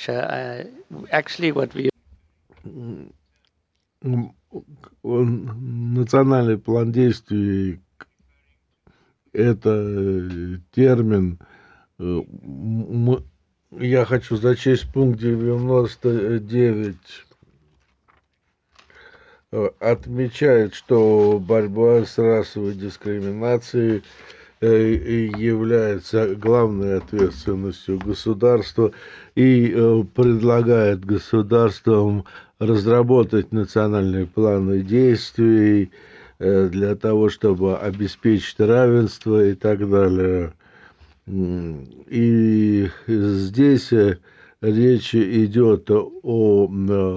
Actually, what we М, Национальный план действий — это термин. Я хочу зачесть пункт 99. Отмечает, что борьба с расовой дискриминацией является главной ответственностью государства и предлагает государствам разработать национальные планы действий для того, чтобы обеспечить равенство и так далее. И здесь речь идет о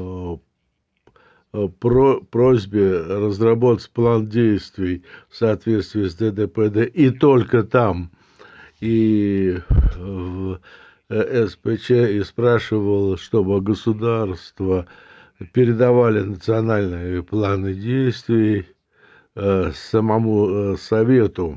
просьбе разработать план действий в соответствии с ДДПД, и только там. И в СПЧ и спрашивал, чтобы государства передавали национальные планы действий самому Совету.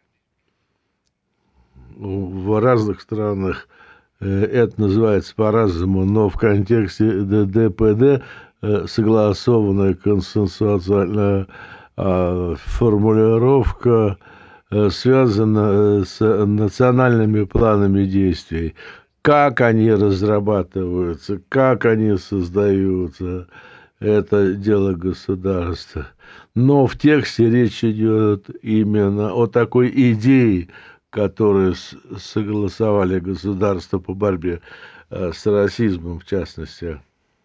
В разных странах это называется по-разному, но в контексте ДДПД согласованная консенсуальная формулировка связана с национальными планами действий. Как они разрабатываются, как они создаются, это дело государства. Но в тексте речь идет именно о такой идее, которую согласовали государства по борьбе с расизмом, в частности.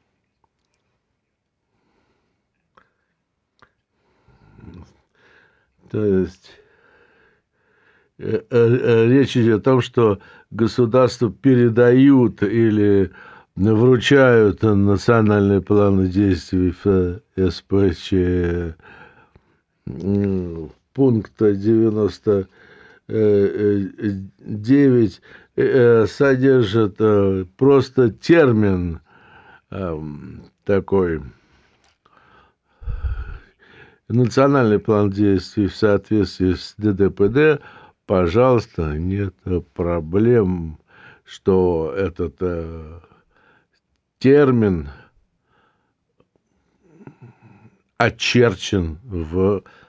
То есть речь идет о том, что государства передают или вручают национальные планы действий в СПЧ. Пункта 99 содержит просто термин такой: национальный план действий в соответствии с ДДПД. Пожалуйста, нет проблем, что этот термин очерчен в